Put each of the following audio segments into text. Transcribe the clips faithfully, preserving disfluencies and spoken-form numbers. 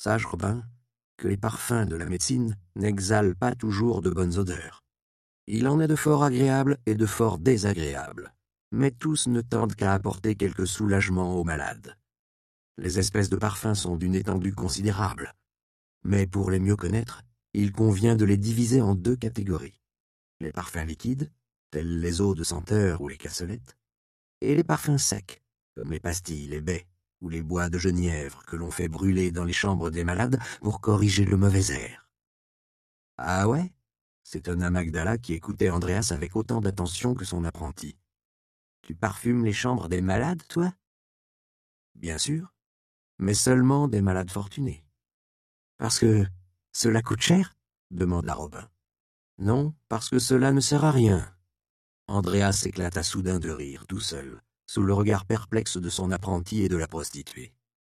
Sache, Robin, que les parfums de la médecine n'exhalent pas toujours de bonnes odeurs. Il en est de fort agréables et de fort désagréables, mais tous ne tendent qu'à apporter quelque soulagement aux malades. Les espèces de parfums sont d'une étendue considérable, mais pour les mieux connaître, il convient de les diviser en deux catégories. Les parfums liquides, tels les eaux de senteur ou les cassolettes, et les parfums secs, comme les pastilles, les baies ou les bois de genièvre que l'on fait brûler dans les chambres des malades pour corriger le mauvais air. « Ah ouais ?» s'étonna Magdala qui écoutait Andreas avec autant d'attention que son apprenti. « Tu parfumes les chambres des malades, toi ?»« Bien sûr, mais seulement des malades fortunés. »« Parce que cela coûte cher ?» demanda Robin. « Non, parce que cela ne sert à rien. » Andreas éclata soudain de rire tout seul, sous le regard perplexe de son apprenti et de la prostituée.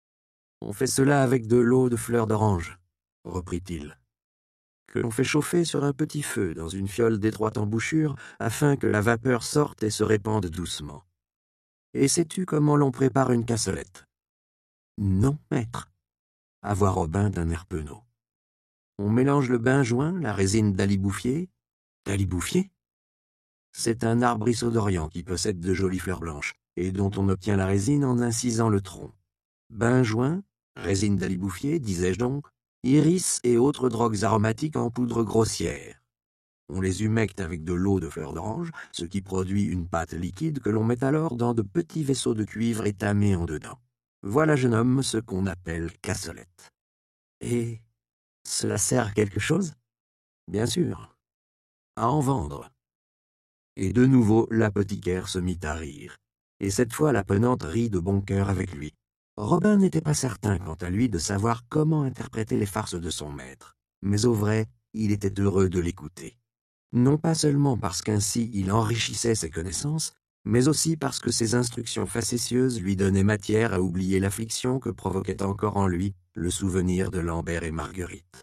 « On fait cela avec de l'eau de fleurs d'orange, » reprit-il, « que l'on fait chauffer sur un petit feu dans une fiole d'étroite embouchure afin que la vapeur sorte et se répande doucement. Et sais-tu comment l'on prépare une cassolette ? » « Non, maître. » avoua Robin d'un air penaud. « On mélange le benjoin, la résine d'alibouffier. »« D'alibouffier » ? C'est un arbrisseau d'Orient qui possède de jolies fleurs blanches, et dont on obtient la résine en incisant le tronc. Benjoin, résine d'alibouffier, disais-je donc, iris et autres drogues aromatiques en poudre grossière. On les humecte avec de l'eau de fleurs d'orange, ce qui produit une pâte liquide que l'on met alors dans de petits vaisseaux de cuivre étamés en dedans. Voilà, jeune homme, ce qu'on appelle cassolette. Et cela sert à quelque chose ? Bien sûr. À en vendre. Et de nouveau, l'apothicaire se mit à rire. Et cette fois, la penante rit de bon cœur avec lui. Robin n'était pas certain, quant à lui, de savoir comment interpréter les farces de son maître. Mais au vrai, il était heureux de l'écouter. Non pas seulement parce qu'ainsi il enrichissait ses connaissances, mais aussi parce que ses instructions facétieuses lui donnaient matière à oublier l'affliction que provoquait encore en lui le souvenir de Lambert et Marguerite.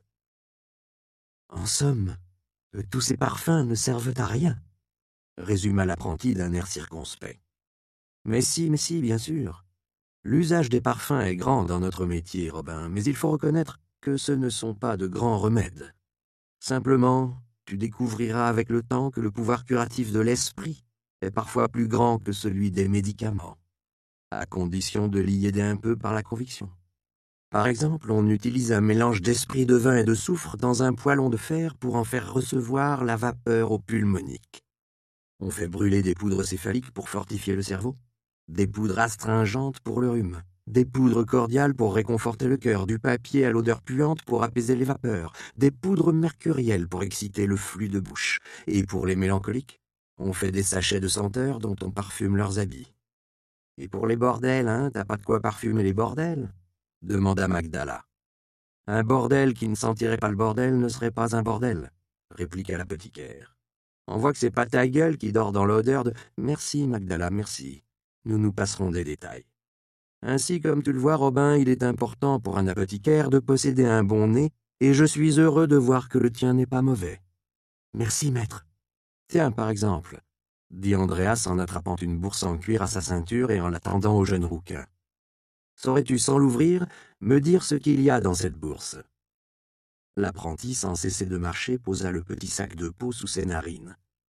En somme, tous ces parfums ne servent à rien, résuma l'apprenti d'un air circonspect. Mais si, mais si, bien sûr. L'usage des parfums est grand dans notre métier, Robin, mais il faut reconnaître que ce ne sont pas de grands remèdes. Simplement, tu découvriras avec le temps que le pouvoir curatif de l'esprit est parfois plus grand que celui des médicaments, à condition de l'y aider un peu par la conviction. Par exemple, on utilise un mélange d'esprit de vin et de soufre dans un poêlon de fer pour en faire recevoir la vapeur au pulmonique. On fait brûler des poudres céphaliques pour fortifier le cerveau, des poudres astringentes pour le rhume, des poudres cordiales pour réconforter le cœur, du papier à l'odeur puante pour apaiser les vapeurs, des poudres mercurielles pour exciter le flux de bouche, et pour les mélancoliques, on fait des sachets de senteurs dont on parfume leurs habits. « Et pour les bordels, hein, t'as pas de quoi parfumer les bordels ?» demanda Magdala. « Un bordel qui ne sentirait pas le bordel ne serait pas un bordel, » répliqua l'apothicaire. « On voit que c'est pas ta gueule qui dort dans l'odeur de... » « Merci, Magdala, merci. Nous nous passerons des détails. Ainsi, comme tu le vois, Robin, il est important pour un apothicaire de posséder un bon nez, et je suis heureux de voir que le tien n'est pas mauvais. »« Merci, maître. »« Tiens, par exemple, » dit Andreas en attrapant une bourse en cuir à sa ceinture et en la tendant au jeune rouquin. « Saurais-tu, sans l'ouvrir, me dire ce qu'il y a dans cette bourse ?» L'apprenti, sans cesser de marcher, posa le petit sac de peau sous ses narines.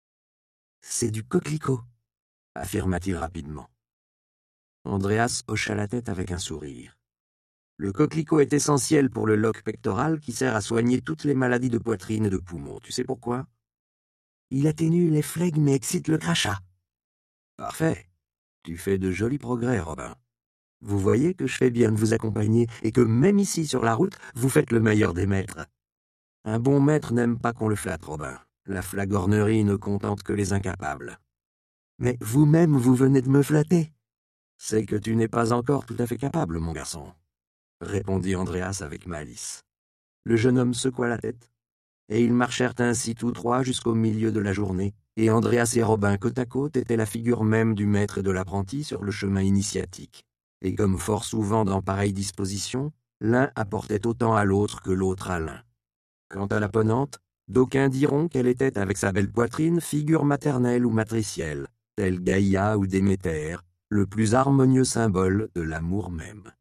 « C'est du coquelicot, » affirma-t-il rapidement. Andreas hocha la tête avec un sourire. Le coquelicot est essentiel pour le loque pectoral qui sert à soigner toutes les maladies de poitrine et de poumons. Tu sais pourquoi ? Il atténue les flegmes et excite le crachat. Parfait. Tu fais de jolis progrès, Robin. Vous voyez que je fais bien de vous accompagner et que même ici sur la route, vous faites le meilleur des maîtres. Un bon maître n'aime pas qu'on le flatte, Robin. La flagornerie ne contente que les incapables. Mais vous-même, vous venez de me flatter. C'est que tu n'es pas encore tout à fait capable, mon garçon, répondit Andreas avec malice. Le jeune homme secoua la tête, et ils marchèrent ainsi tous trois jusqu'au milieu de la journée, et Andreas et Robin côte à côte étaient la figure même du maître et de l'apprenti sur le chemin initiatique. Et comme fort souvent dans pareille disposition, l'un apportait autant à l'autre que l'autre à l'un. Quant à la penante, d'aucuns diront qu'elle était, avec sa belle poitrine, figure maternelle ou matricielle, telle Gaïa ou Déméter, le plus harmonieux symbole de l'amour même.